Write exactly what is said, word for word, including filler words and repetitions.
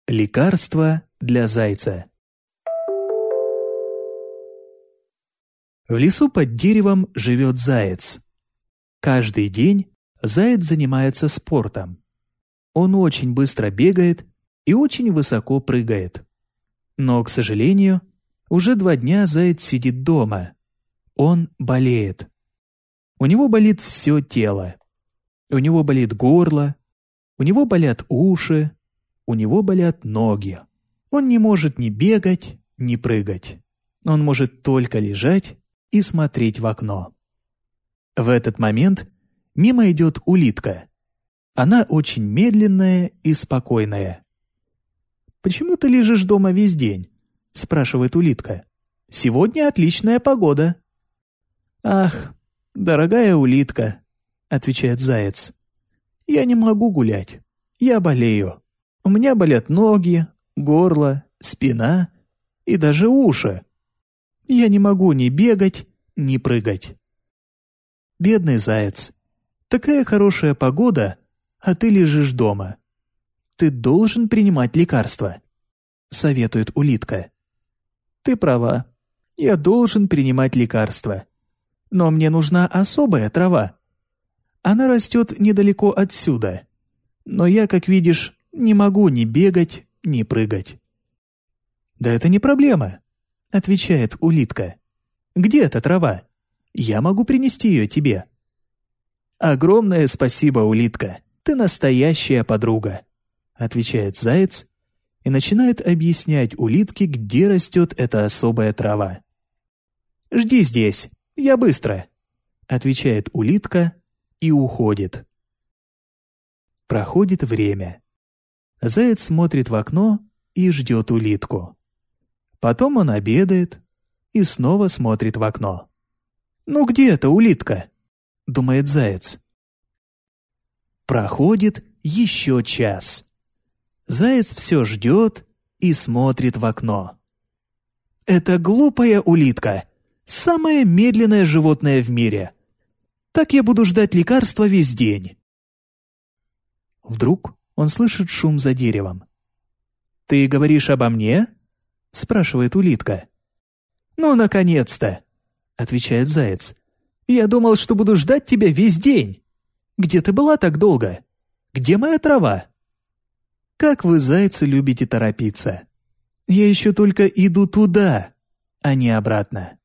Лекарство для зайца. В лесу под деревом живет заяц. Каждый день заяц занимается спортом. Он очень быстро бегает и очень высоко прыгает. Но, к сожалению, уже два дня заяц сидит дома. Он болеет. У него болит все тело. У него болит горло, у него болят уши, у него болят ноги. Он не может ни бегать, ни прыгать. Он может только лежать и смотреть в окно. В этот момент мимо идет улитка. Она очень медленная и спокойная. «Почему ты лежишь дома весь день?» — спрашивает улитка. «Сегодня отличная погода». «Ах, дорогая улитка», — отвечает заяц, — «я не могу гулять. Я болею. У меня болят ноги, горло, спина и даже уши. Я не могу ни бегать, ни прыгать». «Бедный заяц, такая хорошая погода, а ты лежишь дома. Ты должен принимать лекарства», — советует улитка. «Ты права, я должен принимать лекарства. Но мне нужна особая трава. Она растет недалеко отсюда. Но я, как видишь, не могу ни бегать, ни прыгать». «Да это не проблема», — отвечает улитка. «Где эта трава? Я могу принести ее тебе». «Огромное спасибо, улитка, ты настоящая подруга», — отвечает заяц и начинает объяснять улитке, где растет эта особая трава. «Жди здесь, я быстро», — отвечает улитка и уходит. Проходит время. Заяц смотрит в окно и ждет улитку. Потом он обедает и снова смотрит в окно. «Ну где эта улитка?» — думает заяц. Проходит еще час. Заяц все ждет и смотрит в окно. «Это глупая улитка, самое медленное животное в мире. Так я буду ждать лекарства весь день». Вдруг он слышит шум за деревом. «Ты говоришь обо мне?» — спрашивает улитка. «Ну, наконец-то!» — отвечает заяц. «Я думал, что буду ждать тебя весь день. Где ты была так долго? Где моя трава?» «Как вы, зайцы, любите торопиться. Я еще только иду туда, а не обратно».